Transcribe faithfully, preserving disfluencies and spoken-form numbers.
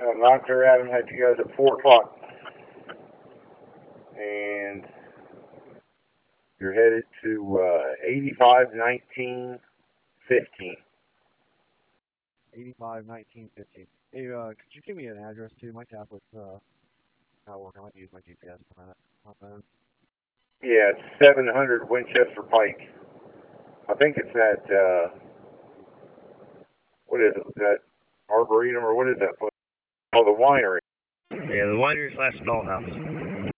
Uh, Doctor Adam had to go at four o'clock. And you're headed to uh, eighty-five nineteen fifteen. eighty-five nineteen fifteen. Hey, uh, could you give me an address too? My tablet's uh, not working. I might use my G P S for that. My phone. Yeah, it's seven hundred Winchester Pike. I think it's that, uh, what is it, that Arboretum, or what is that place? Oh, the winery. Yeah, the winery slash dollhouse.